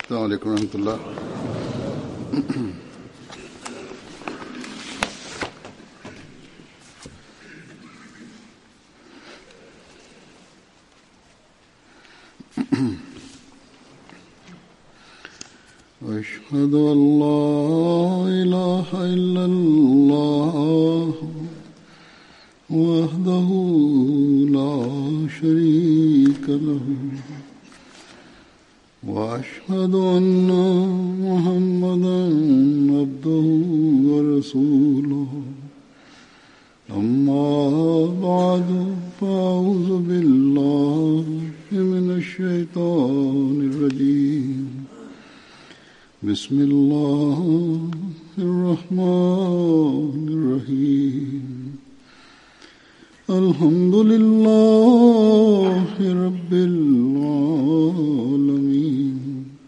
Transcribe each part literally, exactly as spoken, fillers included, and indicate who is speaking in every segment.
Speaker 1: السلام عليكم ورحمة الله. أشهد أن لا إله إلا الله وحده لا شريك له وأشهد أن محمدا عبده ورسوله أما بعد فأعوذ بالله من الشيطان الرجيم بسم الله الرحمن الرحيم الحمد لله رب العالمين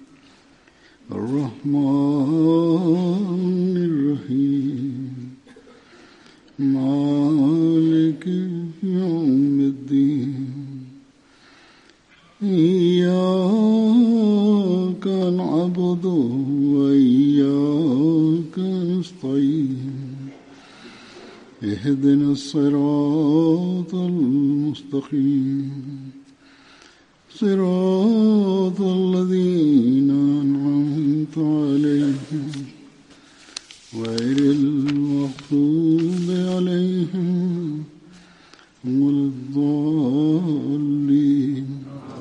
Speaker 1: الرحمن الرحيم مالك يوم الدين إياك نعبد وإياك نستعين اهدنا الصراط المستقيم صراط الذين أنعمت عليهم غير المغضوب عليهم ولا الضالين.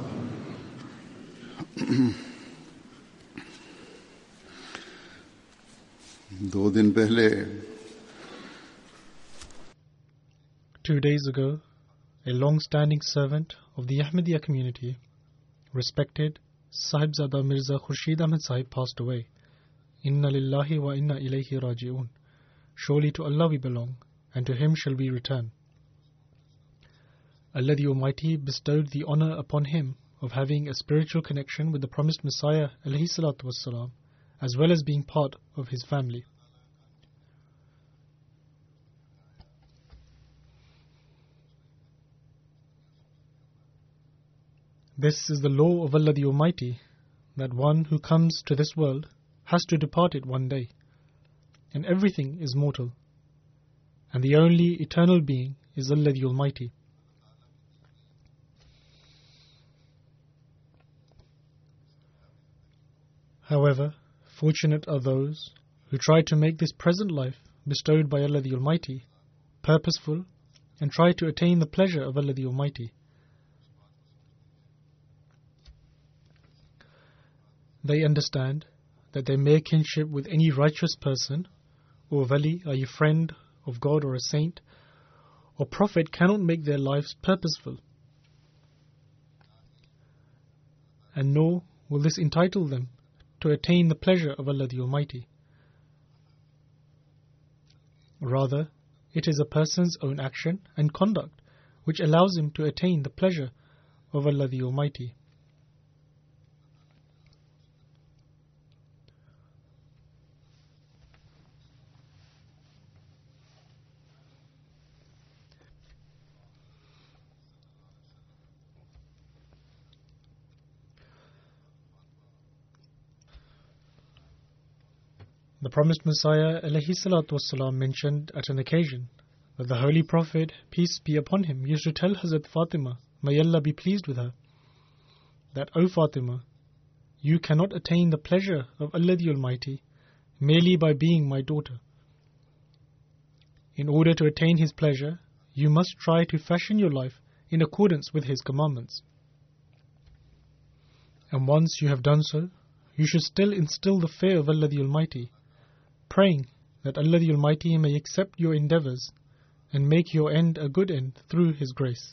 Speaker 1: दो दिन पहले
Speaker 2: Two days ago, a long-standing servant of the Ahmadiyya community, respected Sahibzada Mirza Khurshid Ahmad Sahib, passed away. Inna lillahi wa inna ilayhi raji'un. Surely to Allah we belong, and to Him shall we return. Allah the Almighty bestowed the honor upon him of having a spiritual connection with the promised Messiah alayhi salatu wassalam, as well as being part of his family. This is the law of Allah the Almighty, that one who comes to this world has to depart it one day, and everything is mortal, and the only eternal being is Allah the Almighty. However, fortunate are those who try to make this present life bestowed by Allah the Almighty purposeful and try to attain the pleasure of Allah the Almighty. They understand that their mere kinship with any righteous person, or wali, i.e. friend of God or a saint, or prophet cannot make their lives purposeful, and nor will this entitle them to attain the pleasure of Allah the Almighty. Rather, it is a person's own action and conduct which allows him to attain the pleasure of Allah the Almighty. The promised Messiah alayhi salatu wassalam mentioned at an occasion that the Holy Prophet, peace be upon him, used to tell Hazrat Fatima, may Allah be pleased with her, that, O Fatima, you cannot attain the pleasure of Allah the Almighty merely by being my daughter. In order to attain His pleasure, you must try to fashion your life in accordance with His commandments. And once you have done so, you should still instill the fear of Allah the Almighty, praying that Allah the Almighty may accept your endeavors and make your end a good end through His grace.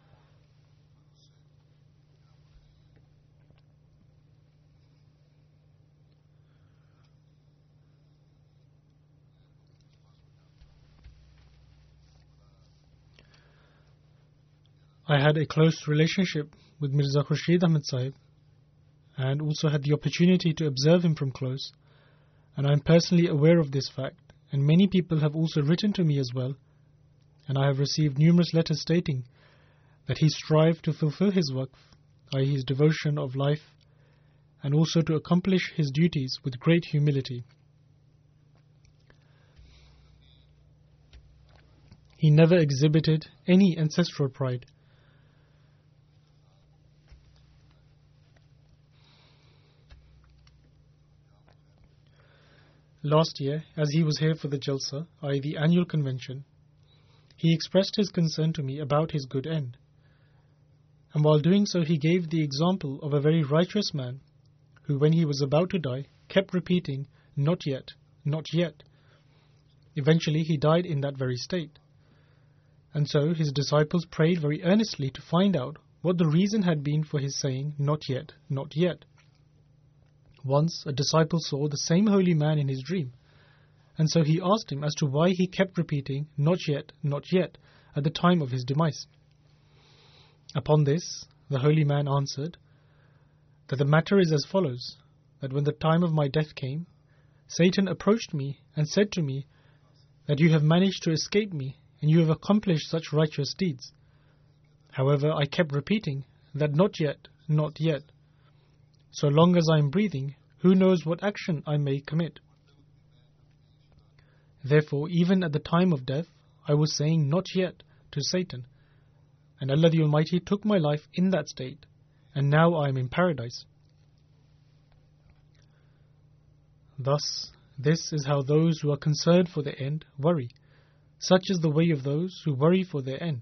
Speaker 2: I had a close relationship with Mirza Khurshid Ahmad Sahib and also had the opportunity to observe him from close, and I am personally aware of this fact, and many people have also written to me as well, and I have received numerous letters stating that he strived to fulfill his waqf, that is his devotion of life, and also to accomplish his duties with great humility. He never exhibited any ancestral pride. Last year, as he was here for the Jalsa, that is the annual convention, he expressed his concern to me about his good end. And while doing so, he gave the example of a very righteous man who, when he was about to die, kept repeating, "Not yet, not yet." Eventually, he died in that very state. And so his disciples prayed very earnestly to find out what the reason had been for his saying, "Not yet, not yet." Once a disciple saw the same holy man in his dream, and so he asked him as to why he kept repeating, "Not yet, not yet," at the time of his demise. Upon this, the holy man answered that the matter is as follows, that when the time of my death came, Satan approached me and said to me that you have managed to escape me and you have accomplished such righteous deeds. However, I kept repeating that not yet, not yet. So long as I am breathing, who knows what action I may commit. Therefore, even at the time of death, I was saying not yet to Satan, and Allah the Almighty took my life in that state, and now I am in paradise. Thus, this is how those who are concerned for their end worry. Such is the way of those who worry for their end.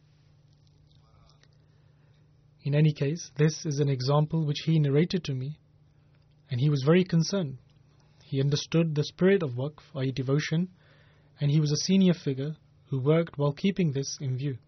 Speaker 2: In any case, this is an example which he narrated to me, and he was very concerned. He understood the spirit of waqf, that is devotion, and he was a senior figure who worked while keeping this in view.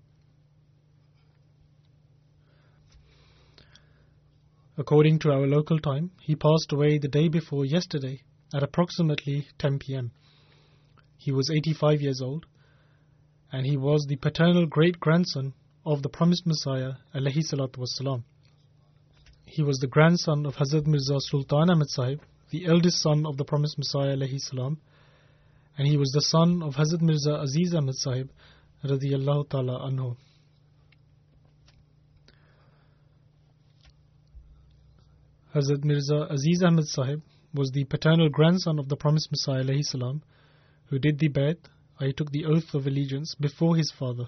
Speaker 2: According to our local time, he passed away the day before yesterday at approximately ten p m He was eighty-five years old, and he was the paternal great-grandson of the promised Messiah, alayhi salatu wassalam. He was the grandson of Hazrat Mirza Sultan Ahmad Sahib, the eldest son of the promised Messiah, alayhi salam, and he was the son of Hazrat Mirza Aziz Ahmad Sahib, radiyallahu ta'ala anhu. Hazrat Mirza Aziz Ahmad Sahib was the paternal grandson of the promised Messiah, alayhi salam, who did the bayt, that is, took the oath of allegiance before his father.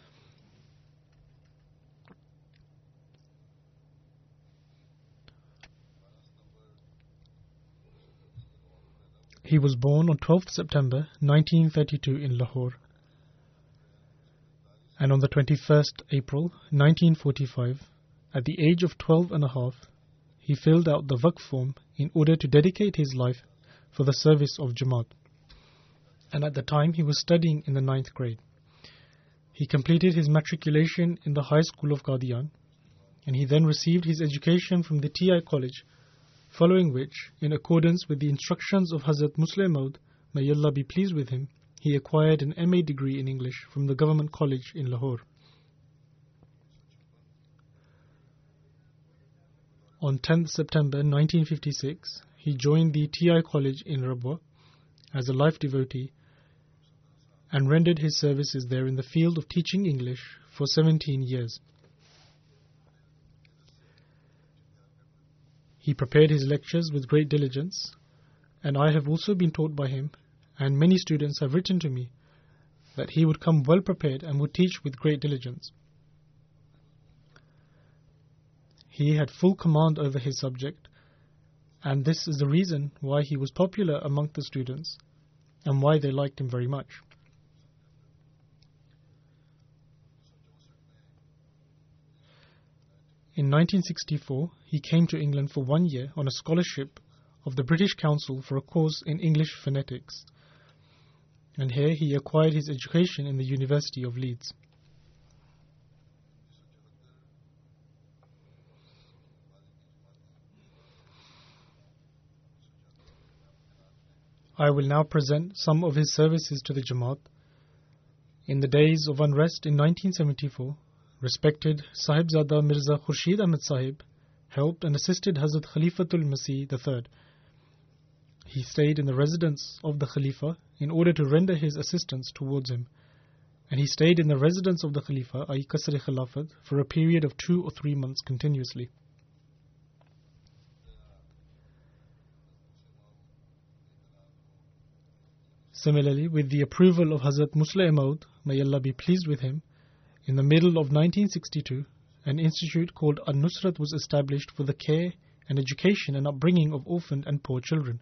Speaker 2: He was born on twelfth September nineteen thirty-two in Lahore, and on the twenty-first April nineteen forty-five, at the age of twelve and a half, he filled out the waqf form in order to dedicate his life for the service of Jamaat. And at the time he was studying in the ninth grade. He completed his matriculation in the High School of Qadian, and he then received his education from the T I College, following which, in accordance with the instructions of Hazrat Musleh Maud, may Allah be pleased with him, he acquired an M A degree in English from the Government College in Lahore. On tenth September nineteen fifty-six, he joined the T I College in Rabwa as a life devotee and rendered his services there in the field of teaching English for seventeen years. He prepared his lectures with great diligence, and I have also been taught by him, and many students have written to me that he would come well prepared and would teach with great diligence. He had full command over his subject, and this is the reason why he was popular among the students and why they liked him very much. In nineteen sixty-four, he came to England for one year on a scholarship of the British Council for a course in English phonetics, and here he acquired his education in the University of Leeds. I will now present some of his services to the Jamaat. In the days of unrest in nineteen seventy-four, respected Sahibzada Mirza Khurshid Ahmad Sahib helped and assisted Hazrat Khalifatul Masih the third. He stayed in the residence of the Khalifa in order to render his assistance towards him, and he stayed in the residence of the Khalifa, that is Qasr-e Khilafat, for a period of two or three months continuously. Similarly, with the approval of Hazrat Musleh Maud, may Allah be pleased with him, in the middle of nineteen sixty-two, an institute called An-Nusrat was established for the care and education and upbringing of orphaned and poor children.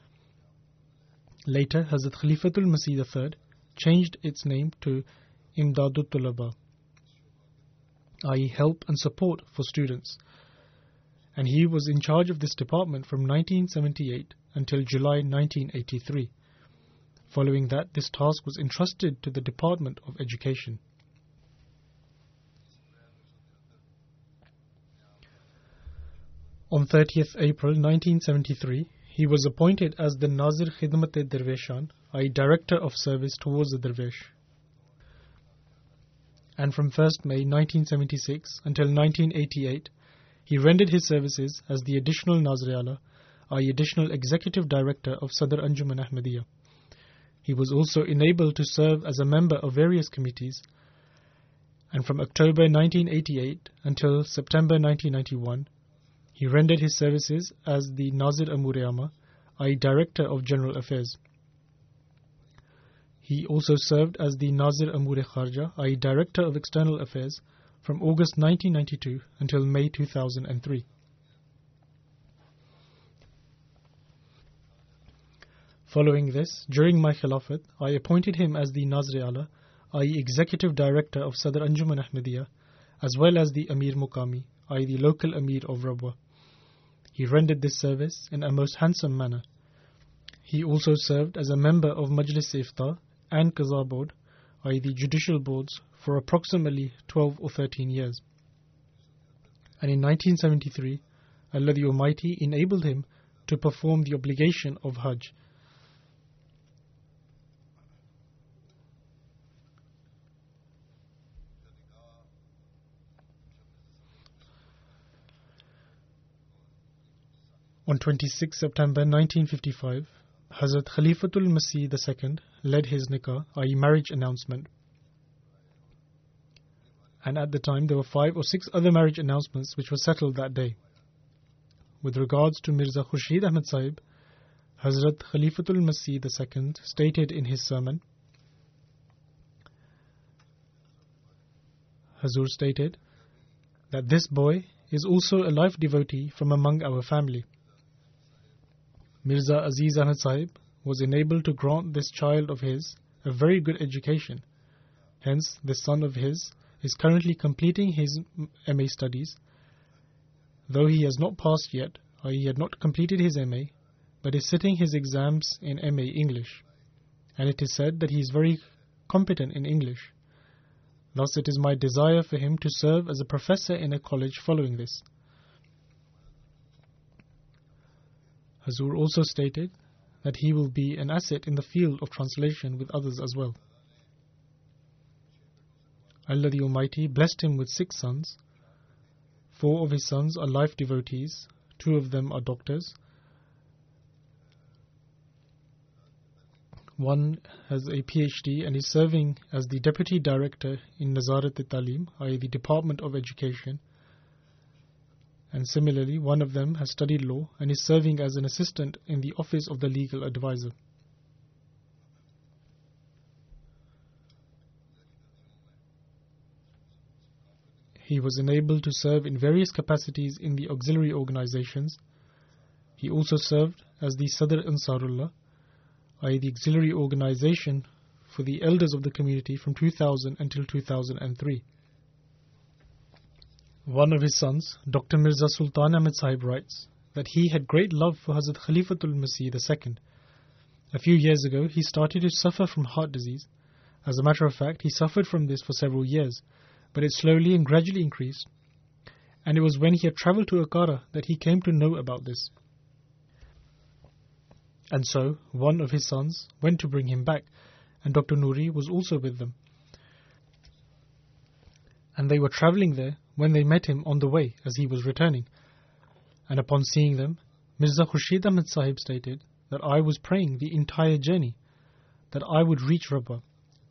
Speaker 2: Later, Hazrat Khalifatul Masih the third changed its name to Imdadut Tulaba, that is help and support for students, and he was in charge of this department from nineteen seventy-eight until July nineteen eighty-three. Following that, this task was entrusted to the Department of Education. On thirtieth April nineteen seventy-three, he was appointed as the Nazir Khidmat-e-Darweshan, that is Director of Service towards the Darwish. And from first May nineteen seventy-six until nineteen eighty-eight, he rendered his services as the Additional Nazir-e-Ala, that is Additional Executive Director of Sadr Anjuman Ahmadiyya. He was also enabled to serve as a member of various committees, and from October nineteen eighty-eight until September nineteen ninety-one, he rendered his services as the Nazir Amur-e-Amma, that is Director of General Affairs. He also served as the Nazir Amur-e-Kharja, that is Director of External Affairs, from August nineteen ninety-two until May two thousand three. Following this, during my Khilafat, I appointed him as the Nazir-e-Ala, that is Executive Director of Sadr Anjuman Ahmadiyya, as well as the Amir Muqami, that is the local Amir of Rabwa. He rendered this service in a most handsome manner. He also served as a member of Majlis-e-Ifta and Qaza Board, that is the judicial boards, for approximately twelve or thirteen years. And in nineteen seventy-three, Allah the Almighty enabled him to perform the obligation of Hajj. On twenty-sixth September nineteen fifty-five, Hazrat Khalifatul Masih the second led his nikah, that is marriage announcement. And at the time there were five or six other marriage announcements which were settled that day. With regards to Mirza Khurshid Ahmad Sahib, Hazrat Khalifatul Masih the second stated in his sermon, Hazur stated that this boy is also a life devotee from among our family. Mirza Aziz Ahmad Sahib was enabled to grant this child of his a very good education. Hence, this son of his is currently completing his M A studies, though he has not passed yet, or he had not completed his M A, but is sitting his exams in M A English, and it is said that he is very competent in English. Thus, it is my desire for him to serve as a professor in a college following this. Hazur also stated that he will be an asset in the field of translation with others as well. Allah the Almighty blessed him with six sons. Four of his sons are life devotees, two of them are doctors. One has a P H D and is serving as the Deputy Director in Nazarat-e-Talim, that is the Department of Education. And similarly, one of them has studied law and is serving as an assistant in the office of the legal advisor. He was enabled to serve in various capacities in the auxiliary organizations. He also served as the Sadr Ansarullah, that is the auxiliary organization for the elders of the community from two thousand until two thousand three. One of his sons, Doctor Mirza Sultan Ahmad Sahib, writes that he had great love for Hazrat Khalifatul Masih the second. A few years ago, he started to suffer from heart disease. As a matter of fact, he suffered from this for several years, but it slowly and gradually increased. And it was when he had travelled to Ankara that he came to know about this. And so, one of his sons went to bring him back, and Doctor Noori was also with them. And they were travelling there when they met him on the way as he was returning. And upon seeing them, Mirza Khurshid Ahmad Sahib stated that I was praying the entire journey that I would reach Rabwa.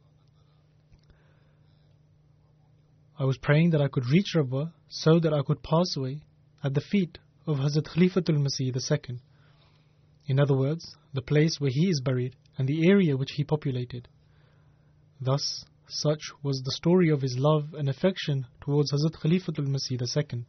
Speaker 2: I was praying that I could reach Rabwa so that I could pass away at the feet of Hazrat Khalifatul Masih the second. In other words, the place where he is buried and the area which he populated. Thus, such was the story of his love and affection towards Hazrat Khalifatul Masih the Second.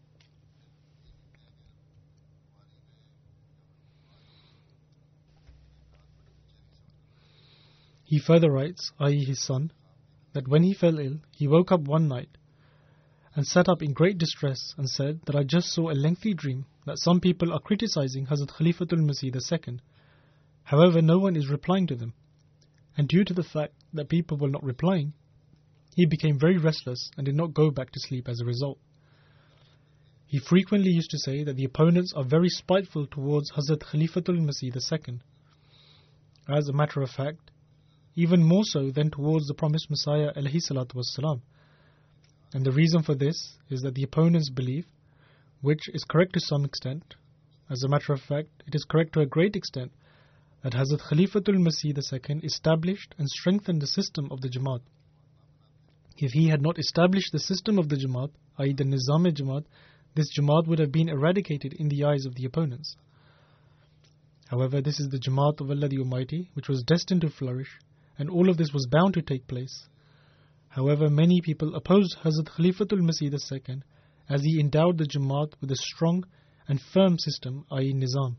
Speaker 2: He further writes, that is his son, that when he fell ill, he woke up one night and sat up in great distress and said that I just saw a lengthy dream that some people are criticizing Hazrat Khalifatul Masih the Second. However, no one is replying to them. And due to the fact that people were not replying, he became very restless and did not go back to sleep as a result. He frequently used to say that the opponents are very spiteful towards Hazrat Khalifatul Masih the Second. As a matter of fact, even more so than towards the promised Messiah alayhi salatu wassalam. And the reason for this is that the opponents believe, which is correct to some extent, as a matter of fact, it is correct to a great extent, that Hazrat Khalifatul Masih the Second established and strengthened the system of the Jamaat. If he had not established the system of the Jamaat, that is the Nizam-e-Jamaat, this Jamaat would have been eradicated in the eyes of the opponents. However, this is the Jamaat of Allah the Almighty, which was destined to flourish, and all of this was bound to take place. However, many people opposed Hazrat Khalifatul Masih the Second as he endowed the Jamaat with a strong and firm system, that is Nizam.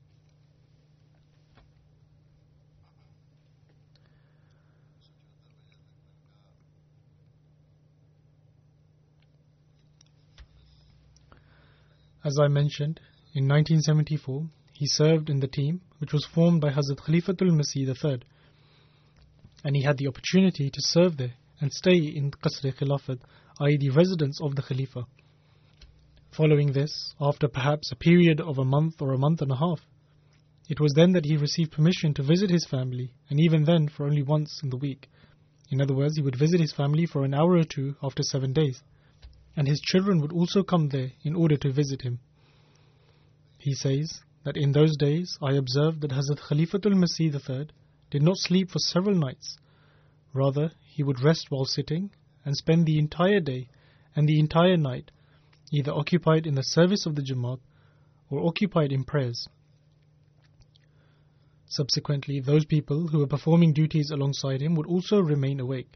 Speaker 2: As I mentioned, in nineteen seventy-four, he served in the team which was formed by Hazrat Khalifatul Masih the Third, and he had the opportunity to serve there and stay in Qasr-e Khilafat, that is the residence of the Khalifa. Following this, after perhaps a period of a month or a month and a half, it was then that he received permission to visit his family, and even then for only once in the week. In other words, he would visit his family for an hour or two after seven days. And his children would also come there in order to visit him. He says that in those days I observed that Hazrat Khalifatul Masih the Third did not sleep for several nights. Rather, he would rest while sitting and spend the entire day and the entire night either occupied in the service of the Jamaat or occupied in prayers. Subsequently, those people who were performing duties alongside him would also remain awake.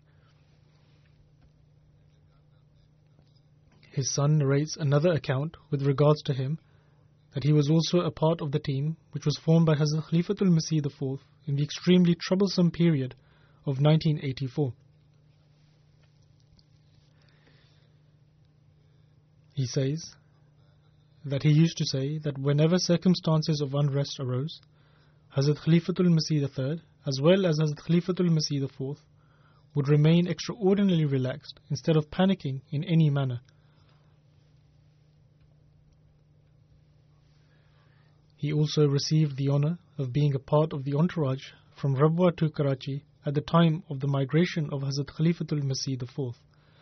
Speaker 2: His son narrates another account with regards to him, that he was also a part of the team which was formed by Hazrat Khalifatul Masih the Fourth in the extremely troublesome period of nineteen eighty-four. He says that he used to say that whenever circumstances of unrest arose, Hazrat Khalifatul Masih the Third, as well as Hazrat Khalifatul Masih the Fourth, would remain extraordinarily relaxed instead of panicking in any manner. He also received the honor of being a part of the entourage from Rabwa to Karachi at the time of the migration of Hazrat Khalifatul Masih the Fourth.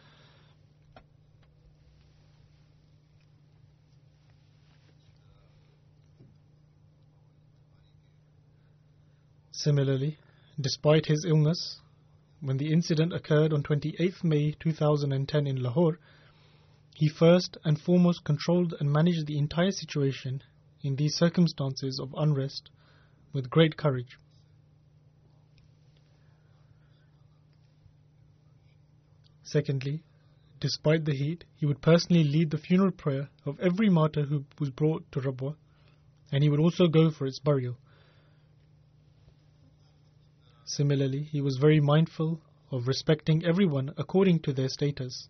Speaker 2: Similarly, despite his illness, when the incident occurred on twenty-eighth May two thousand ten in Lahore, he first and foremost controlled and managed the entire situation in these circumstances of unrest with great courage. Secondly, despite the heat, he would personally lead the funeral prayer of every martyr who was brought to Rabwa, and he would also go for its burial. Similarly, he was very mindful of respecting everyone according to their status.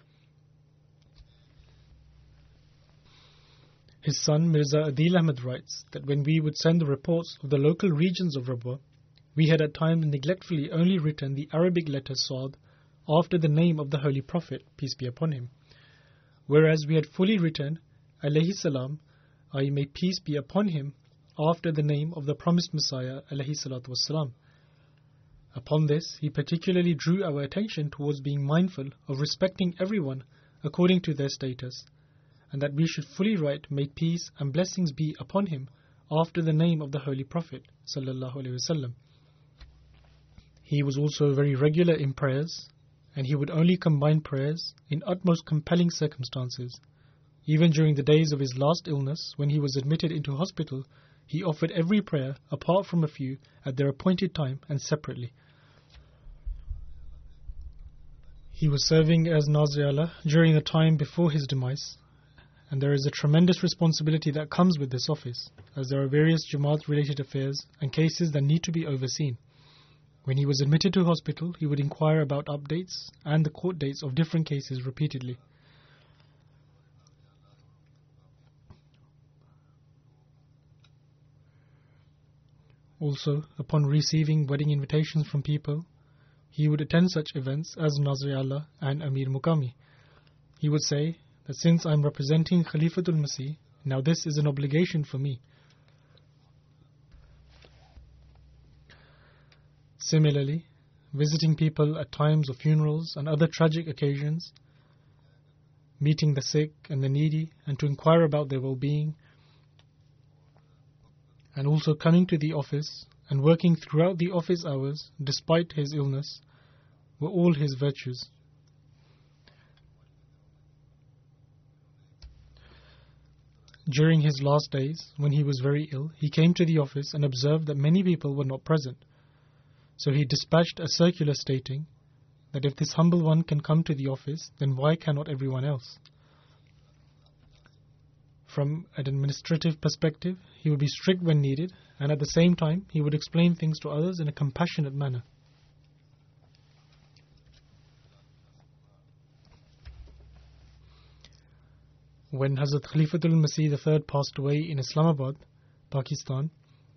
Speaker 2: His son Mirza Adil Ahmed writes that when we would send the reports of the local regions of Rabwa, we had at times neglectfully only written the Arabic letter Saad after the name of the Holy Prophet, peace be upon him, whereas we had fully written alayhi salam, that is may peace be upon him, after the name of the promised Messiah alayhi salatu wassalam. Upon this, he particularly drew our attention towards being mindful of respecting everyone according to their status, and that we should fully write, may peace and blessings be upon him, after the name of the Holy Prophet sallallahu alaihi wasallam. He was also very regular in prayers, and he would only combine prayers in utmost compelling circumstances, Even during the days of his last illness, when he was admitted into hospital, he offered every prayer, apart from a few, at their appointed time and separately. He was serving as Nazir Allah during the time before his demise, and there is a tremendous responsibility that comes with this office, as there are various Jamaat-related affairs and cases that need to be overseen. When he was admitted to hospital, he would inquire about updates and the court dates of different cases repeatedly. Also, upon receiving wedding invitations from people, he would attend such events as Nazir Allah and Amir Muqami. He would say that since I am representing Khalifatul Masih, now this is an obligation for me. Similarly, visiting people at times of funerals and other tragic occasions, meeting the sick and the needy, and to inquire about their well-being, and also coming to the office and working throughout the office hours despite his illness, were all his virtues. During his last days, when he was very ill, he came to the office and observed that many people were not present. So he dispatched a circular stating that if this humble one can come to the office, then why cannot everyone else? From an administrative perspective, he would be strict when needed, and at the same time, he would explain things to others in a compassionate manner. When Hazrat Khalifatul Masih the third passed away in Islamabad, Pakistan,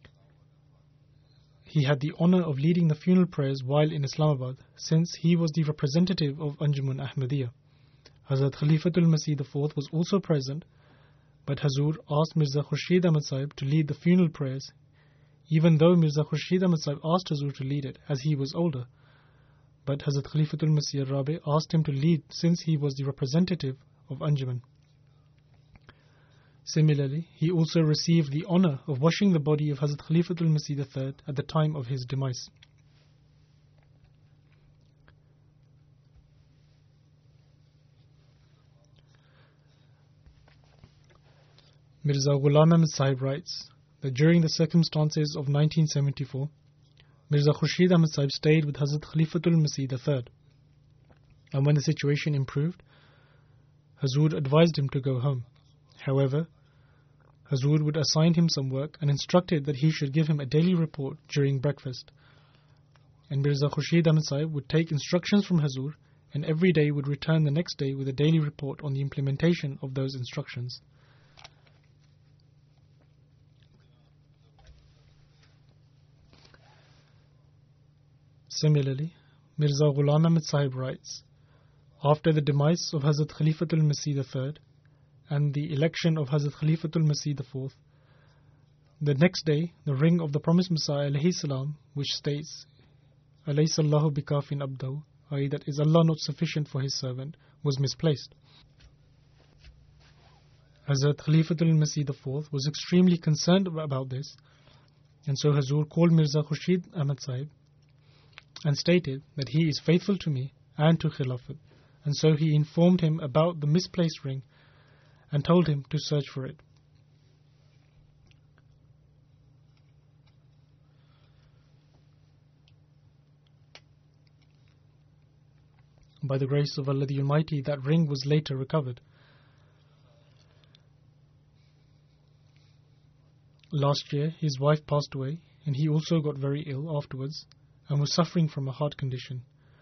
Speaker 2: he had the honor of leading the funeral prayers while in Islamabad, since he was the representative of Anjuman Ahmadiyya. Hazrat Khalifatul Masih the fourth was also present, but Hazur asked Mirza Khurshid Ahmad Sahib to lead the funeral prayers, even though Mirza Khurshid Ahmad Sahib asked Hazur to lead it as he was older. But Hazrat Khalifatul Masih al-Rabi asked him to lead since he was the representative of Anjuman. Similarly, he also received the honor of washing the body of Hazrat Khalifatul Masih the third at the time of his demise. Mirza Ghulam Ahmad Sahib writes that during the circumstances of nineteen seventy-four, Mirza Khurshid Ahmad Sahib stayed with Hazrat Khalifatul Masih the third, and when the situation improved, Hazur advised him to go home. However, Hazur would assign him some work and instructed that he should give him a daily report during breakfast. And Mirza Khurshid Ahmad Sahib would take instructions from Hazur and every day would return the next day with a daily report on the implementation of those instructions. Similarly, Mirza Ghulam Ahmad Sahib writes, after the demise of Hazrat Khalifatul Masih the third and the election of Hazrat Khalifatul Masih the fourth, the next day the ring of the promised Messiah alayhi salam, which states, Alaysa Allahu bikafin abdahu, that is, that is Allah not sufficient for his servant, was misplaced. Hazrat Khalifatul Masih the fourth was extremely concerned about this, and so Hazur called Mirza Khurshid Ahmad Sahib and stated that he is faithful to me and to Khilafat, and so he informed him about the misplaced ring and told him to search for it. By the grace of Allah the Almighty, that ring was later recovered. Last year, his wife passed away, and he also got very ill afterwards and was suffering from a heart condition.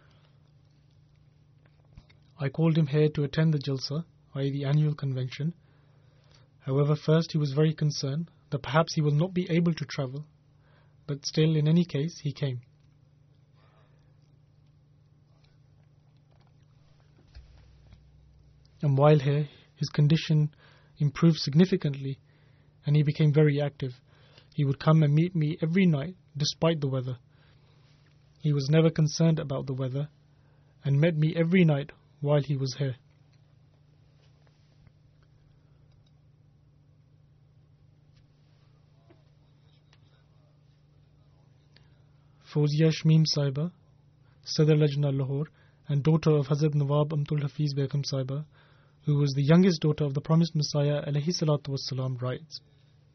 Speaker 2: I called him here to attend the Jalsa, that is the annual convention. However, first he was very concerned that perhaps he will not be able to travel, but still, in any case, he came. And while here, his condition improved significantly and he became very active. He would come and meet me every night despite the weather. He was never concerned about the weather and met me every night while he was here. Fawzia Shmeem Saiba, Sadr Lajna Lahore, and daughter of Hazrat Nawab Amtul Hafiz Begum Saiba, who was the youngest daughter of the promised Messiah alayhi salatu wassalam, writes,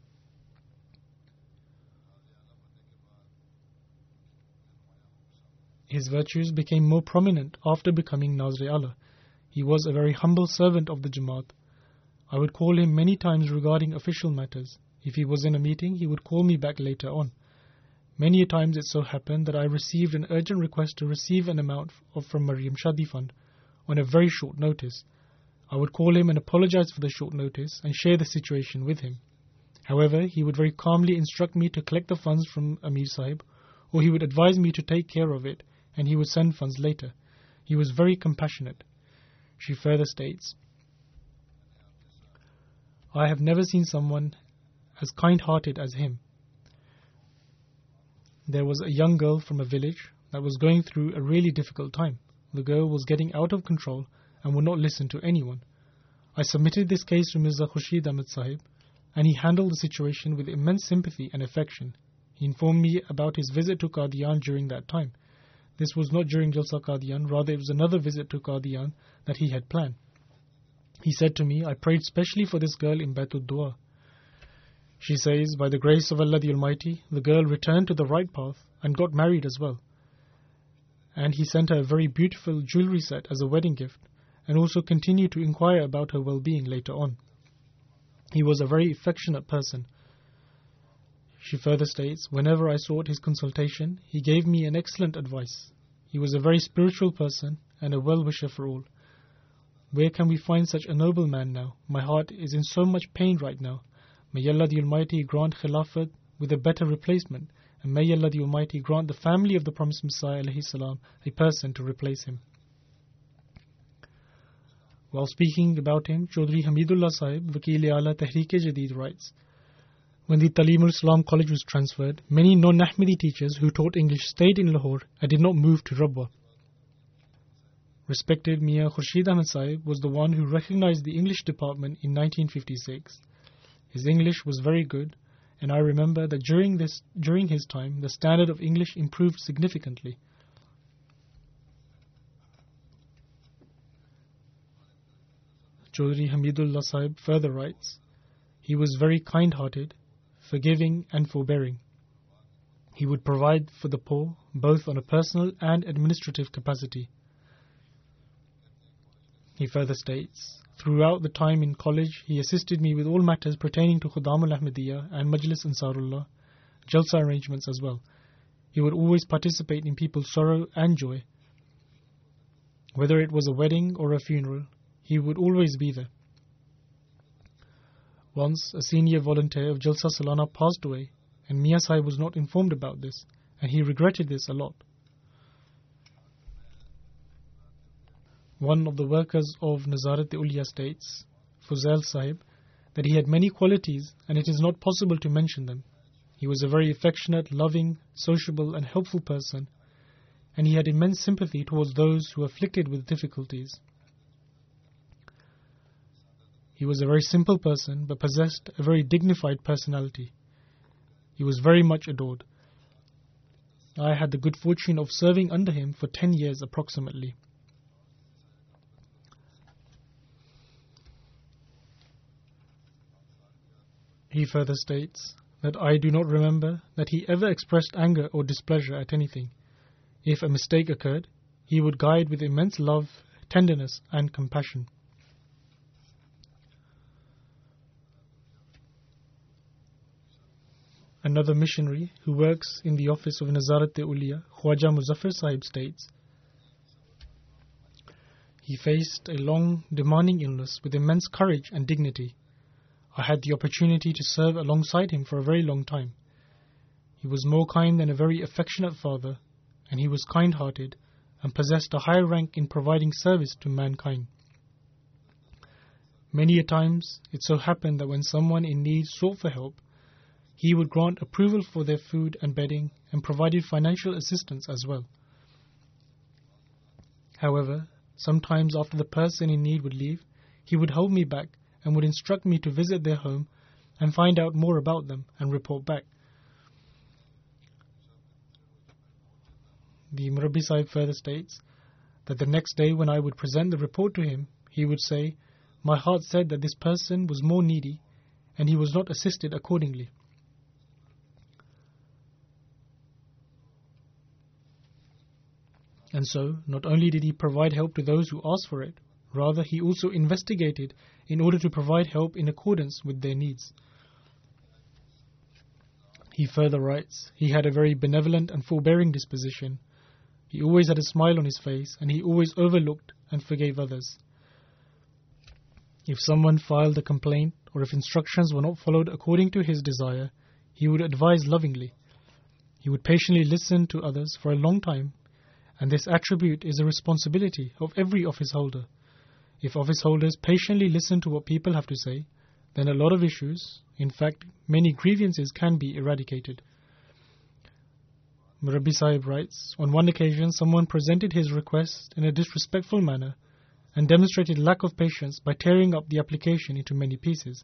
Speaker 2: his virtues became more prominent after becoming Nazr Allah. He was a very humble servant of the Jamaat. I would call him many times regarding official matters. If he was in a meeting, he would call me back later on. Many a times it so happened that I received an urgent request to receive an amount of, from Maryam Shadi Fund on a very short notice. I would call him and apologize for the short notice and share the situation with him. However, he would very calmly instruct me to collect the funds from Amir Sahib, or he would advise me to take care of it, and he would send funds later. He was very compassionate. She further states, I have never seen someone as kind-hearted as him. There was a young girl from a village that was going through a really difficult time. The girl was getting out of control and would not listen to anyone. I submitted this case to Mirza Khurshid Ahmad Sahib, and he handled the situation with immense sympathy and affection. He informed me about his visit to Qadian during that time. This was not during Jalsa Qadian, rather it was another visit to Qadian that he had planned. He said to me, I prayed specially for this girl in Baitul Dua. She says, by the grace of Allah the Almighty, the girl returned to the right path and got married as well. And he sent her a very beautiful jewelry set as a wedding gift, and also continued to inquire about her well-being later on. He was a very affectionate person. She further states, whenever I sought his consultation, he gave me an excellent advice. He was a very spiritual person and a well-wisher for all. Where can we find such a noble man now? My heart is in so much pain right now. May Allah the Almighty grant Khilafat with a better replacement, and may Allah the Almighty grant the family of the promised Messiah alayhi salam a person to replace him. While speaking about him, Chaudhry Hamidullah Sahib, Wakil-e-Ala Tehreek-e-Jadid, writes, when the Talimul Islam College was transferred, many non-Ahmadi teachers who taught English stayed in Lahore and did not move to Rabwa. Respected Mian Khurshid Ahmad Sahib was the one who recognized the English department in nineteen fifty-six. His English was very good, and I remember that during this during his time the standard of English improved significantly. Chaudhry Hamidullah Sahib further writes, he was very kind-hearted, forgiving and forbearing. He would provide for the poor both on a personal and administrative capacity. He further states, throughout the time in college he assisted me with all matters pertaining to Khudam al-Ahmadiyya and Majlis Ansarullah, Jalsa arrangements as well. He would always participate in people's sorrow and joy. Whether it was a wedding or a funeral, he would always be there. Once, a senior volunteer of Jalsa Salana passed away, and Mian Sahib was not informed about this, and he regretted this a lot. One of the workers of Nazarat-e-Ulya states, Fuzail Sahib, that he had many qualities and it is not possible to mention them. He was a very affectionate, loving, sociable and helpful person, and he had immense sympathy towards those who were afflicted with difficulties. He was a very simple person, but possessed a very dignified personality. He was very much adored. I had the good fortune of serving under him for ten years approximately. He further states that I do not remember that he ever expressed anger or displeasure at anything. If a mistake occurred, he would guide with immense love, tenderness and compassion. Another missionary who works in the office of Nazarat-e-Ulya, Khwaja Muzaffar Sahib, states, he faced a long, demanding illness with immense courage and dignity. I had the opportunity to serve alongside him for a very long time. He was more kind than a very affectionate father, and he was kind-hearted and possessed a high rank in providing service to mankind. Many a times it so happened that when someone in need sought for help, he would grant approval for their food and bedding and provided financial assistance as well. However, sometimes after the person in need would leave, he would hold me back and would instruct me to visit their home and find out more about them and report back. The Murabbi Sahib further states that the next day when I would present the report to him, he would say, my heart said that this person was more needy and he was not assisted accordingly. And so, not only did he provide help to those who asked for it, rather he also investigated in order to provide help in accordance with their needs. He further writes, he had a very benevolent and forbearing disposition. He always had a smile on his face, and he always overlooked and forgave others. If someone filed a complaint, or if instructions were not followed according to his desire, he would advise lovingly. He would patiently listen to others for a long time, and this attribute is a responsibility of every office holder. If office holders patiently listen to what people have to say, then a lot of issues, in fact, many grievances can be eradicated. Murabbi Sahib writes, on one occasion someone presented his request in a disrespectful manner and demonstrated lack of patience by tearing up the application into many pieces.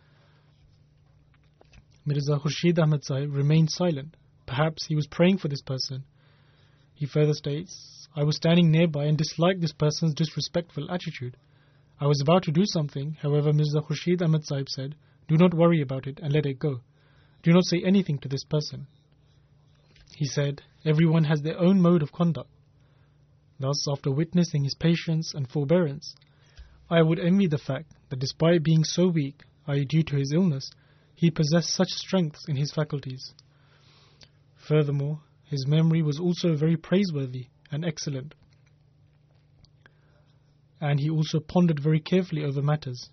Speaker 2: Mirza Khurshid Ahmad Sahib remained silent. Perhaps he was praying for this person. He further states, I was standing nearby and disliked this person's disrespectful attitude. I was about to do something, however Mirza Khurshid Ahmad Sahib said, do not worry about it and let it go. Do not say anything to this person. He said, everyone has their own mode of conduct. Thus, after witnessing his patience and forbearance, I would envy the fact that despite being so weak, that is due to his illness, he possessed such strength in his faculties. Furthermore, his memory was also very praiseworthy and excellent, and he also pondered very carefully over matters.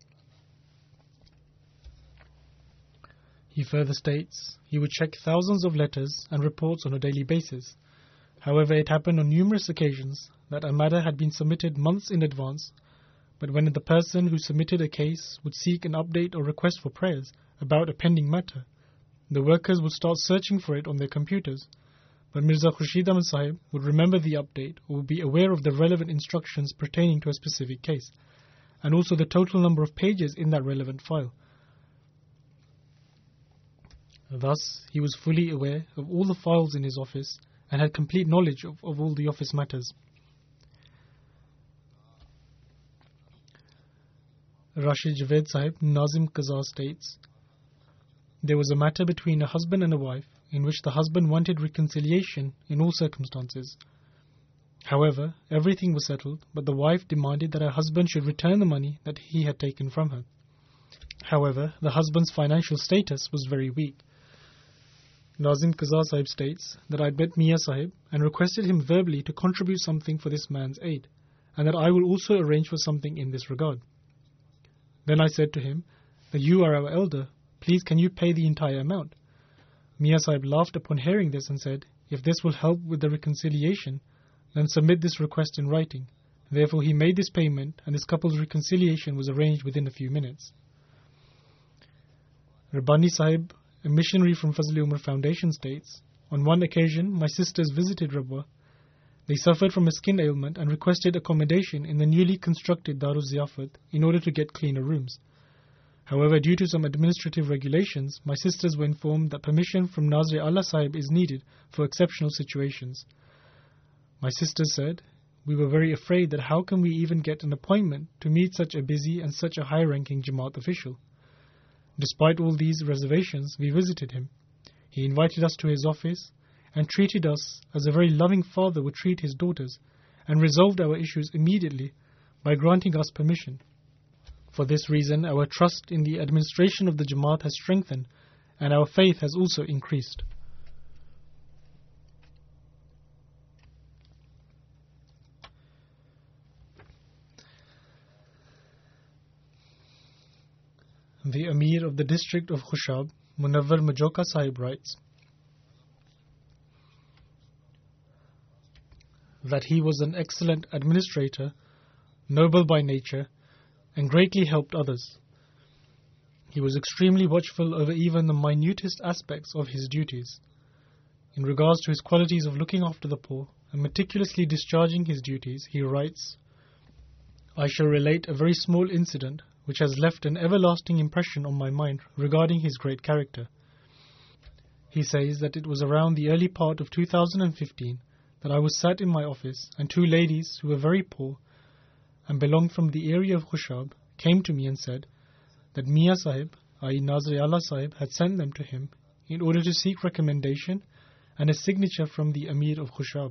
Speaker 2: He further states, he would check thousands of letters and reports on a daily basis. However, it happened on numerous occasions that a matter had been submitted months in advance, but when the person who submitted a case would seek an update or request for prayers about a pending matter, the workers would start searching for it on their computers. But Mirza Khurshid Ahmad Sahib would remember the update or would be aware of the relevant instructions pertaining to a specific case, and also the total number of pages in that relevant file. Thus, he was fully aware of all the files in his office and had complete knowledge of, of all the office matters. Rashid Javed Sahib Nazim Qaza states, there was a matter between a husband and a wife in which the husband wanted reconciliation in all circumstances. However, everything was settled, but the wife demanded that her husband should return the money that he had taken from her. However, the husband's financial status was very weak. Nazim Qaza Sahib states that I met Miya Sahib and requested him verbally to contribute something for this man's aid, and that I will also arrange for something in this regard. Then I said to him that you are our elder, please can you pay the entire amount? Miya Sahib laughed upon hearing this and said, if this will help with the reconciliation, then submit this request in writing. Therefore he made this payment and this couple's reconciliation was arranged within a few minutes. Rabbani Sahib, a missionary from Fazl-e Umar Foundation, states, on one occasion my sisters visited Rabwa. They suffered from a skin ailment and requested accommodation in the newly constructed Darul Ziyafat in order to get cleaner rooms. However, due to some administrative regulations, my sisters were informed that permission from Nazir Allah Sahib is needed for exceptional situations. My sisters said, we were very afraid that how can we even get an appointment to meet such a busy and such a high-ranking Jamaat official. Despite all these reservations, we visited him. He invited us to his office and treated us as a very loving father would treat his daughters, and resolved our issues immediately by granting us permission. For this reason, our trust in the administration of the Jamaat has strengthened, and our faith has also increased. The Amir of the district of Khushab, Munawwar Majoka Sahib, writes that he was an excellent administrator, noble by nature, and greatly helped others. He was extremely watchful over even the minutest aspects of his duties. In regards to his qualities of looking after the poor and meticulously discharging his duties, he writes, I shall relate a very small incident which has left an everlasting impression on my mind regarding his great character. He says that it was around the early part of two thousand fifteen that I was sat in my office and two ladies who were very poor and belonged from the area of Khushab came to me and said that Mia Sahib, that is Nazri Allah Sahib, had sent them to him in order to seek recommendation and a signature from the Amir of Khushab.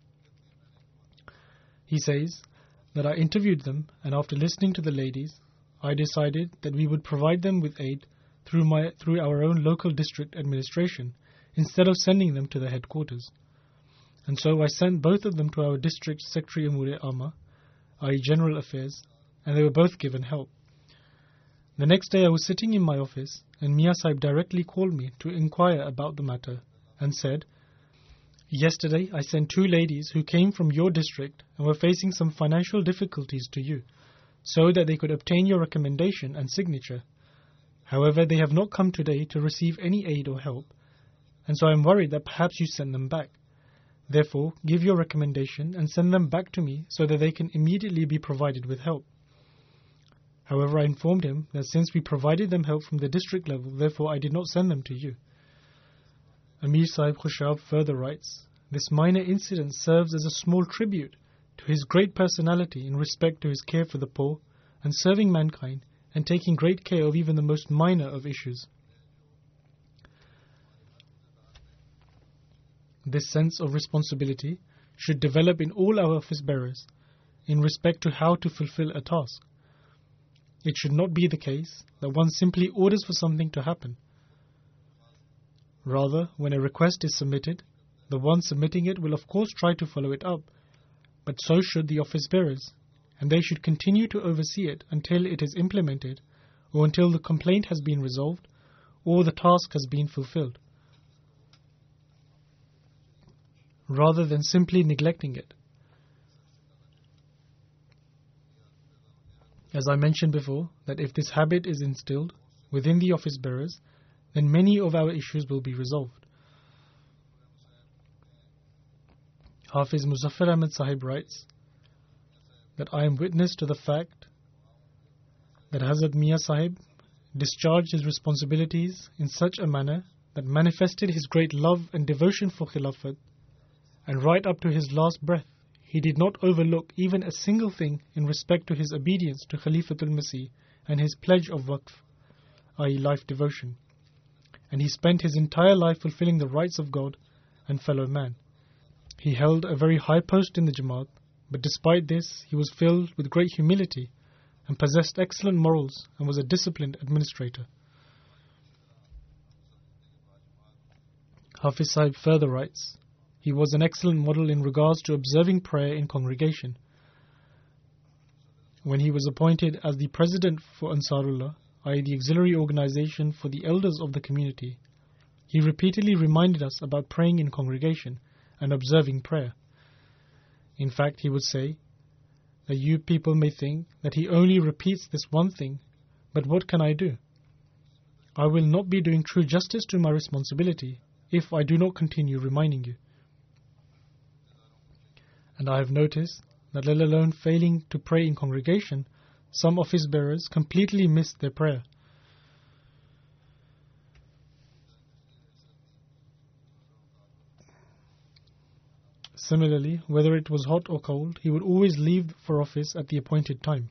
Speaker 2: He says that I interviewed them, and after listening to the ladies, I decided that we would provide them with aid through my through our own local district administration instead of sending them to the headquarters. And so I sent both of them to our district secretary Amur-e-Amma, that is General Affairs, and they were both given help. The next day I was sitting in my office, and Mia Sahib directly called me to inquire about the matter and said, "Yesterday I sent two ladies who came from your district and were facing some financial difficulties to you, so that they could obtain your recommendation and signature. However, they have not come today to receive any aid or help, and so I am worried that perhaps you sent them back. Therefore, give your recommendation and send them back to me so that they can immediately be provided with help." However, I informed him that since we provided them help from the district level, therefore I did not send them to you. Amir Sahib Khushab further writes, "This minor incident serves as a small tribute to his great personality in respect to his care for the poor and serving mankind and taking great care of even the most minor of issues." This sense of responsibility should develop in all our office bearers in respect to how to fulfill a task. It should not be the case that one simply orders for something to happen. Rather, when a request is submitted, the one submitting it will of course try to follow it up, but so should the office bearers, and they should continue to oversee it until it is implemented, or until the complaint has been resolved, or the task has been fulfilled, rather than simply neglecting it. As I mentioned before, that if this habit is instilled within the office bearers, then many of our issues will be resolved. Hafiz Muzaffar Ahmad Sahib writes that I am witness to the fact that Hazrat Mia Sahib discharged his responsibilities in such a manner that manifested his great love and devotion for Khilafat, and right up to his last breath, he did not overlook even a single thing in respect to his obedience to Khalifatul Masih and his pledge of waqf, that is life devotion. And he spent his entire life fulfilling the rights of God and fellow man. He held a very high post in the Jamaat, but despite this, he was filled with great humility and possessed excellent morals and was a disciplined administrator. Hafiz Sahib further writes, he was an excellent model in regards to observing prayer in congregation. When he was appointed as the president for Ansarullah, that is the auxiliary organization for the elders of the community, he repeatedly reminded us about praying in congregation and observing prayer. In fact, he would say that you people may think that he only repeats this one thing, but what can I do? I will not be doing true justice to my responsibility if I do not continue reminding you. And I have noticed that let alone failing to pray in congregation, some office bearers completely missed their prayer. Similarly, whether it was hot or cold, he would always leave for office at the appointed time.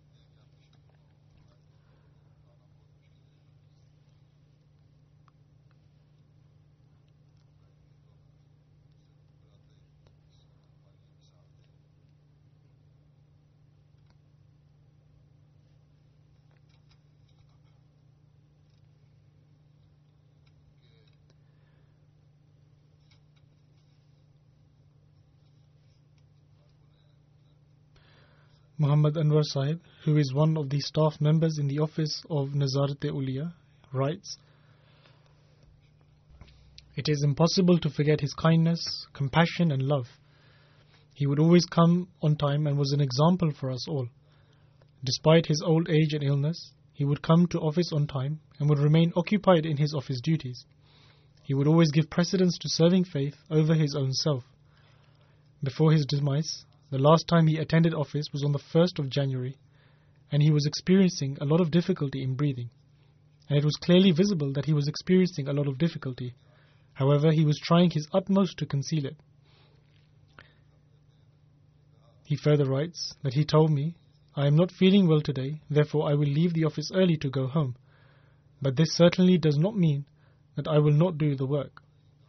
Speaker 2: Muhammad Anwar Sahib, who is one of the staff members in the office of Nazarat-e-Uliya, writes, it is impossible to forget his kindness, compassion and love. He would always come on time and was an example for us all. Despite his old age and illness, he would come to office on time and would remain occupied in his office duties. He would always give precedence to serving faith over his own self. Before his demise, the last time he attended office was on the first of January, and he was experiencing a lot of difficulty in breathing. And it was clearly visible that he was experiencing a lot of difficulty. However, he was trying his utmost to conceal it. He further writes that he told me, I am not feeling well today, therefore I will leave the office early to go home. But this certainly does not mean that I will not do the work.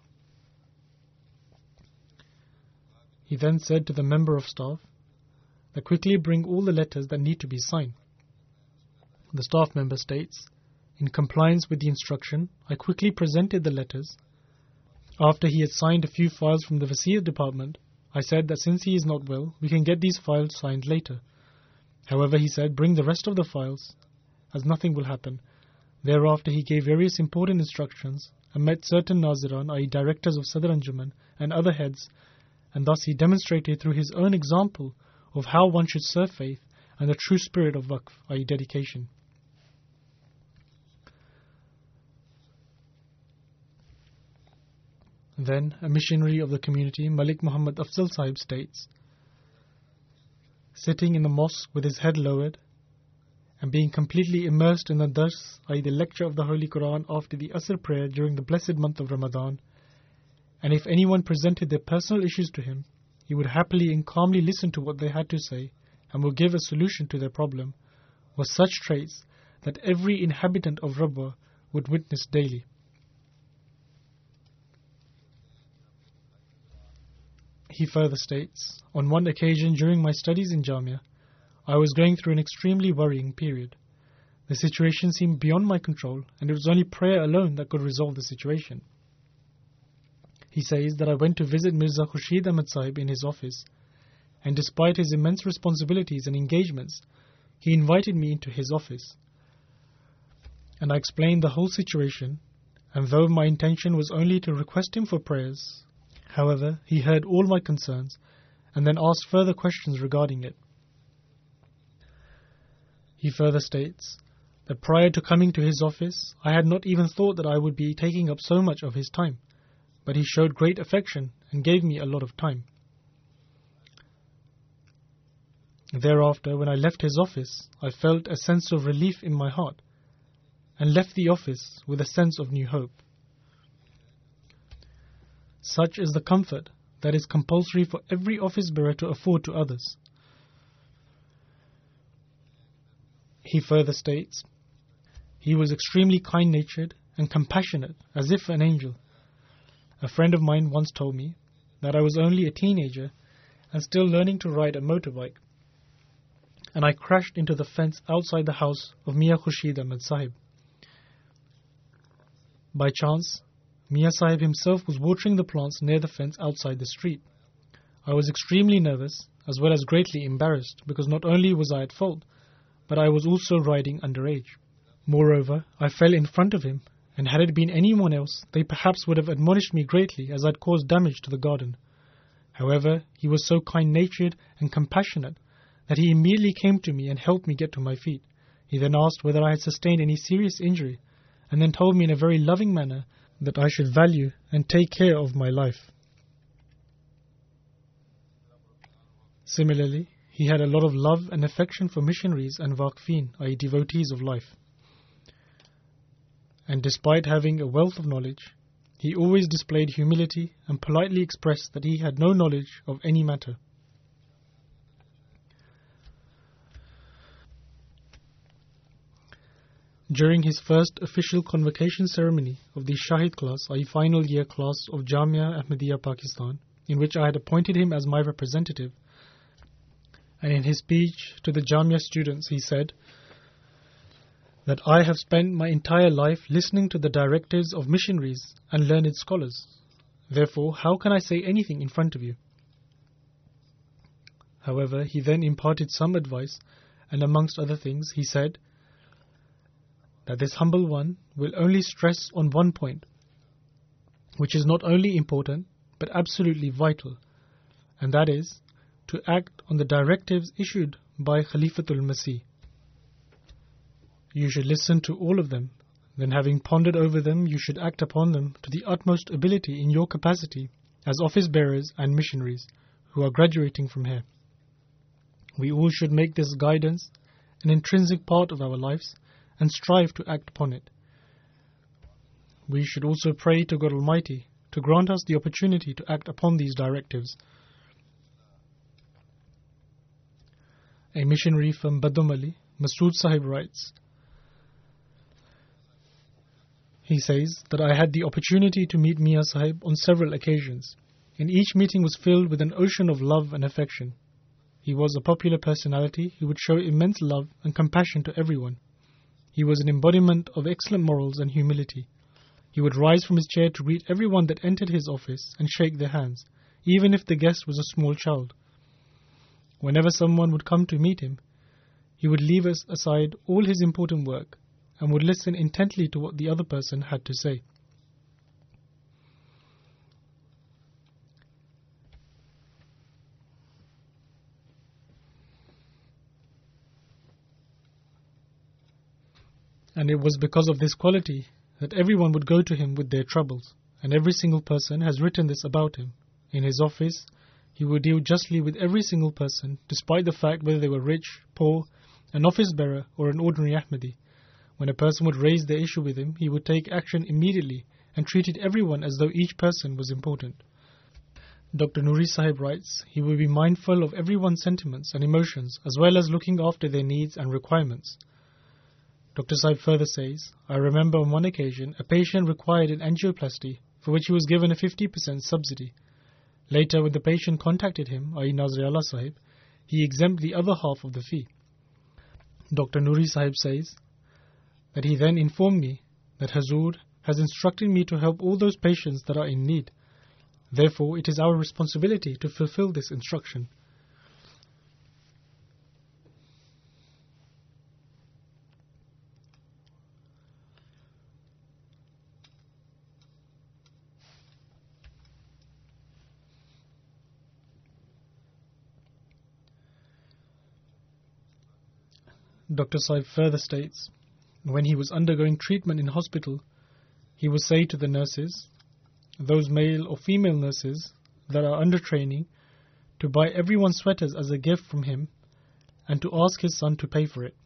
Speaker 2: He then said to the member of staff that quickly bring all the letters that need to be signed. The staff member states, in compliance with the instruction, I quickly presented the letters. After he had signed a few files from the Wazir department, I said that since he is not well, we can get these files signed later. However, he said, bring the rest of the files, as nothing will happen. Thereafter, he gave various important instructions and met certain Naziran, that is directors of Sadr Anjuman and other heads, and thus he demonstrated through his own example of how one should serve faith and the true spirit of Waqf, that is dedication. Then, a missionary of the community, Malik Muhammad Afzal Sahib, states, sitting in the mosque with his head lowered and being completely immersed in the dars, that is the lecture of the Holy Quran after the Asr prayer during the blessed month of Ramadan, and if anyone presented their personal issues to him, he would happily and calmly listen to what they had to say and would give a solution to their problem, was such traits that every inhabitant of Rabwa would witness daily. He further states, on one occasion during my studies in Jamia, I was going through an extremely worrying period. The situation seemed beyond my control, and it was only prayer alone that could resolve the situation. He says that I went to visit Mirza Khurshid Ahmad Sahib in his office, and despite his immense responsibilities and engagements, he invited me into his office. And I explained the whole situation, and though my intention was only to request him for prayers, however, he heard all my concerns and then asked further questions regarding it. He further states that prior to coming to his office, I had not even thought that I would be taking up so much of his time, but he showed great affection and gave me a lot of time. Thereafter, when I left his office, I felt a sense of relief in my heart and left the office with a sense of new hope. Such is the comfort that is compulsory for every office bearer to afford to others. He further states, he was extremely kind-natured and compassionate, as if an angel. A friend of mine once told me that I was only a teenager and still learning to ride a motorbike, and I crashed into the fence outside the house of Mian Khurshid Ahmad Sahib. By chance, Mian Sahib himself was watering the plants near the fence outside the street. I was extremely nervous as well as greatly embarrassed because not only was I at fault, but I was also riding underage. Moreover, I fell in front of him, and had it been anyone else, they perhaps would have admonished me greatly as I'd caused damage to the garden. However, he was so kind-natured and compassionate that he immediately came to me and helped me get to my feet. He then asked whether I had sustained any serious injury, and then told me in a very loving manner that I should value and take care of my life. Similarly, he had a lot of love and affection for missionaries and waqfeen, that is devotees of life. And despite having a wealth of knowledge, he always displayed humility and politely expressed that he had no knowledge of any matter. During his first official convocation ceremony of the Shahid class, that is final year class of Jamia Ahmadiyya Pakistan, in which I had appointed him as my representative, and in his speech to the Jamia students he said that I have spent my entire life listening to the directives of missionaries and learned scholars. Therefore, how can I say anything in front of you? However, he then imparted some advice, and amongst other things he said that this humble one will only stress on one point, which is not only important but absolutely vital, and that is to act on the directives issued by Khalifatul Masih. You should listen to all of them, then having pondered over them, you should act upon them to the utmost ability in your capacity as office bearers and missionaries who are graduating from here. We all should make this guidance an intrinsic part of our lives and strive to act upon it. We should also pray to God Almighty to grant us the opportunity to act upon these directives. a missionary from Badumali, Masood Sahib writes, he says that I had the opportunity to meet Mia Sahib on several occasions, and each meeting was filled with an ocean of love and affection. He was a popular personality who would show immense love and compassion to everyone. He was an embodiment of excellent morals and humility. He would rise from his chair to greet everyone that entered his office and shake their hands, even if the guest was a small child. Whenever someone would come to meet him, he would leave aside all his important work and would listen intently to what the other person had to say. And it was because of this quality that everyone would go to him with their troubles, and every single person has written this about him. In his office, he would deal justly with every single person, despite the fact whether they were rich, poor, an office bearer, or an ordinary Ahmadi. When a person would raise their issue with him, he would take action immediately and treated everyone as though each person was important. Doctor Nuri Sahib writes, he would be mindful of everyone's sentiments and emotions, as well as looking after their needs and requirements. Doctor Sahib further says, I remember on one occasion a patient required an angioplasty for which he was given a fifty percent subsidy. Later, when the patient contacted him, that is Nazriallah Sahib, he exempted the other half of the fee. Doctor Nuri Sahib says that he then informed me that Hazur has instructed me to help all those patients that are in need. Therefore, it is our responsibility to fulfill this instruction. Doctor Sahib further states, when he was undergoing treatment in hospital, he would say to the nurses, those male or female nurses that are under training, to buy everyone sweaters as a gift from him and to ask his son to pay for it.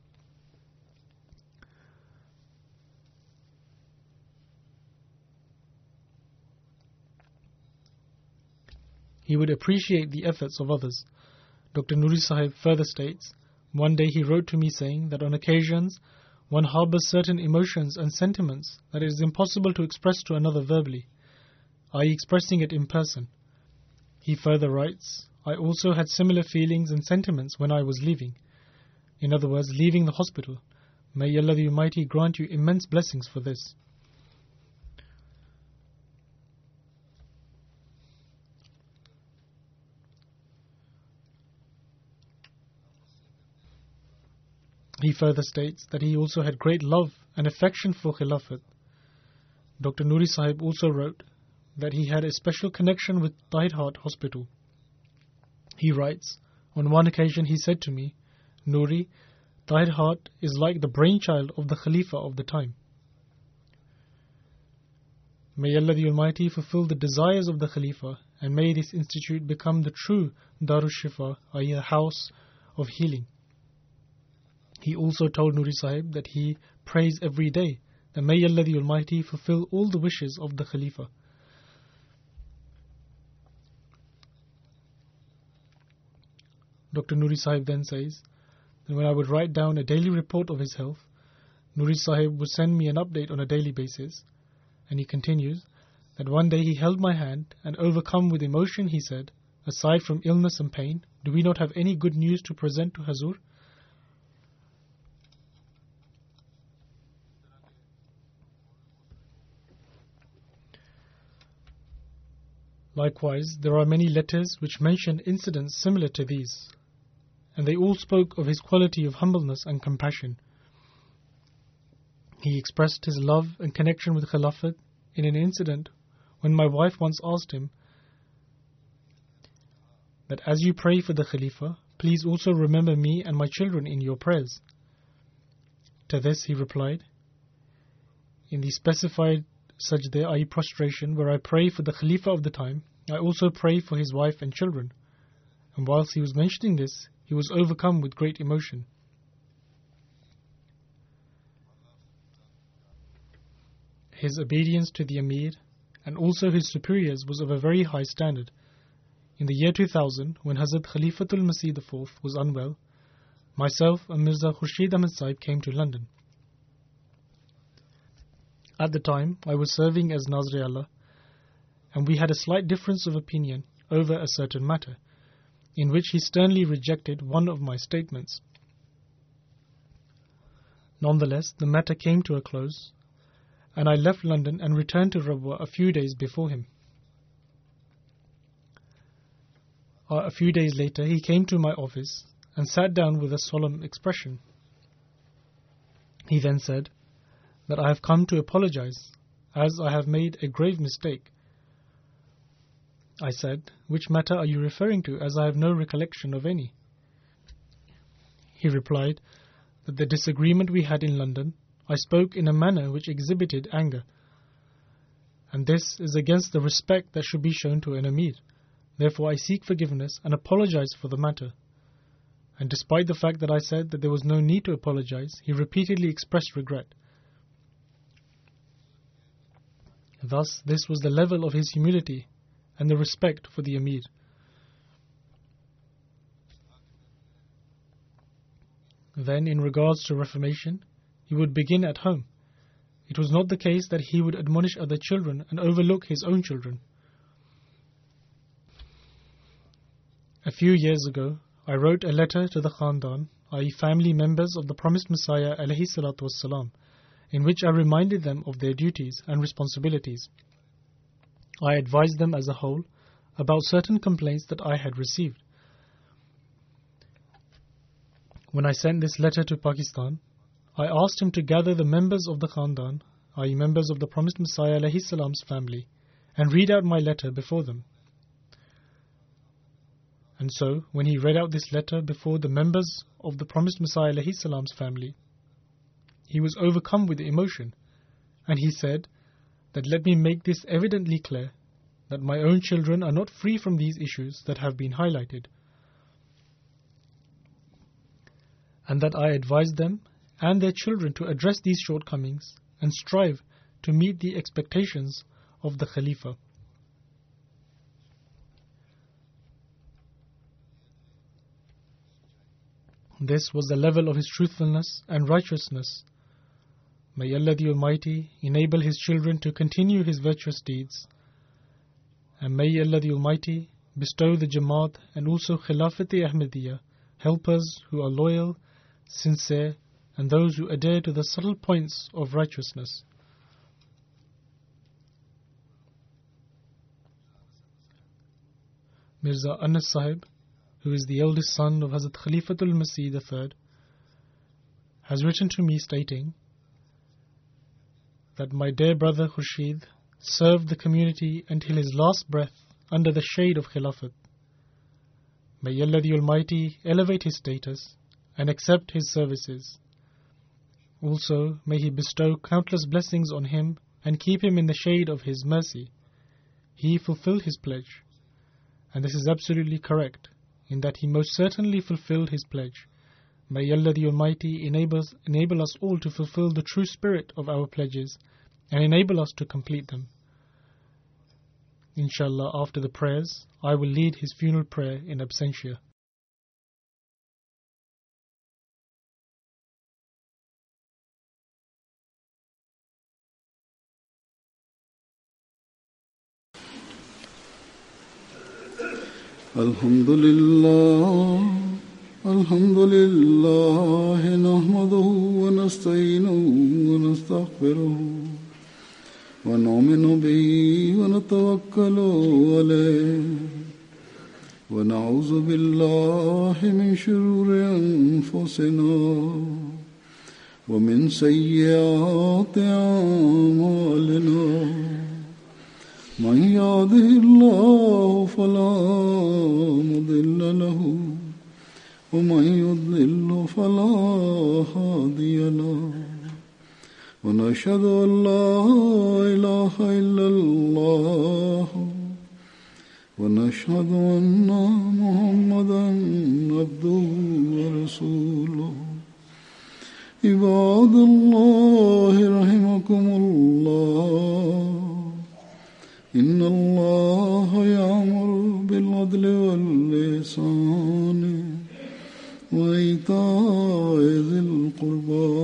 Speaker 2: He would appreciate the efforts of others. Doctor Nuri Sahib further states, one day he wrote to me saying that on occasions one harbors certain emotions and sentiments that it is impossible to express to another verbally, that is expressing it in person. He further writes, I also had similar feelings and sentiments when I was leaving. In other words, leaving the hospital. May Allah the Almighty grant you immense blessings for this. He further states that he also had great love and affection for Khilafat. Doctor Nuri Sahib also wrote that he had a special connection with Tahir Heart Hospital. He writes, on one occasion he said to me, Nuri, Tahir Heart is like the brainchild of the Khalifa of the time. May Allah the Almighty fulfill the desires of the Khalifa and may this institute become the true Darus Shifa, that is a house of healing. He also told Nuri Sahib that he prays every day that may Allah the Almighty fulfill all the wishes of the Khalifa. Doctor Nuri Sahib then says that when I would write down a daily report of his health, Nuri Sahib would send me an update on a daily basis. And he continues that one day he held my hand and overcome with emotion he said, aside from illness and pain, do we not have any good news to present to Hazur? Likewise, there are many letters which mention incidents similar to these, and they all spoke of his quality of humbleness and compassion. He expressed his love and connection with Khilafat in an incident when my wife once asked him that as you pray for the Khalifa, please also remember me and my children in your prayers. To this he replied, in the specified sajda, that is prostration, where I pray for the Khalifa of the time, I also pray for his wife and children. And whilst he was mentioning this, he was overcome with great emotion. His obedience to the Amir and also his superiors was of a very high standard. In the year two thousand, when Hazrat Khalifatul Masih the fourth was unwell, myself and Mirza Khurshid Ahmad Sahib came to London. At the time, I was serving as Nazir-e-Allah, and we had a slight difference of opinion over a certain matter, in which he sternly rejected one of my statements. Nonetheless, the matter came to a close, and I left London and returned to Rabwa a few days before him. Uh, a few days later, he came to my office and sat down with a solemn expression. He then said that I have come to apologize, as I have made a grave mistake. I said, "Which matter are you referring to, as I have no recollection of any?" He replied that the disagreement we had in London, I spoke in a manner which exhibited anger, and this is against the respect that should be shown to an Amir. Therefore I seek forgiveness and apologize for the matter. And despite the fact that I said that there was no need to apologize, he repeatedly expressed regret. Thus, this was the level of his humility and the respect for the Amir. Then, in regards to reformation, he would begin at home. It was not the case that he would admonish other children and overlook his own children. A few years ago, I wrote a letter to the Khandan, that is family members of the promised Messiah alayhi salatu wassalam, in which I reminded them of their duties and responsibilities. I advised them as a whole about certain complaints that I had received. When I sent this letter to Pakistan, I asked him to gather the members of the Khandan, that is members of the promised Messiah alayhi salam's family, and read out my letter before them. And so, when he read out this letter before the members of the promised Messiah alayhi salam's family, he was overcome with emotion, and he said that let me make this evidently clear, that my own children are not free from these issues that have been highlighted, and that I advise them and their children to address these shortcomings and strive to meet the expectations of the Khalifa. This was the level of his truthfulness and righteousness. May Allah the Almighty enable his children to continue his virtuous deeds, and may Allah the Almighty bestow the Jamaat and also Khilafat-e-Ahmadiyya helpers who are loyal, sincere, and those who adhere to the subtle points of righteousness. Mirza Anas Sahib, who is the eldest son of Hazrat Khalifatul Masih the third, has written to me stating that my dear brother Khurshid served the community until his last breath under the shade of Khilafat. May Allah the Almighty elevate his status and accept his services. Also, may He bestow countless blessings on him and keep him in the shade of His mercy. He fulfilled his pledge, and this is absolutely correct, in that he most certainly fulfilled his pledge. May Allah the Almighty enable, enable us all to fulfill the true spirit of our pledges and enable us to complete them. Inshallah, after the prayers, I will lead his funeral prayer in absentia.
Speaker 1: Alhamdulillah, Alhamdulillah, nahmaduhu wa nasta'inuhu wa nastaghfiruhu wa nu'minu bihi wa natawakkalu alayhi wa na'udhu billahi min shururi anfusina wa min sayyiati a'malina. من يهده الله فلا مضل له ومن يضلل فلا هادي له ونشهد أن لا إله إلا الله ونشهد أن محمدا عبده ورسوله. عباد الله رحمكم الله، إن الله يأمر بالعدل والإحسان وإيتاء ذي القربى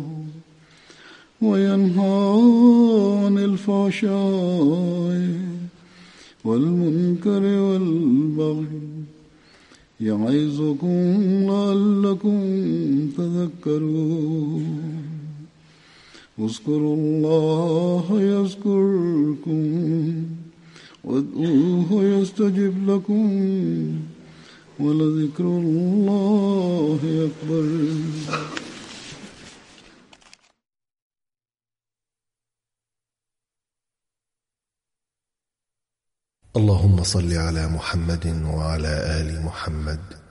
Speaker 1: وينهى عن الفحشاء والمنكر والبغي يعظكم لعلكم تذكرون اذكروا الله يذكركم وادعوه يستجب لكم ولذكر الله أكبر.
Speaker 3: اللهم صل على محمد وعلى آل محمد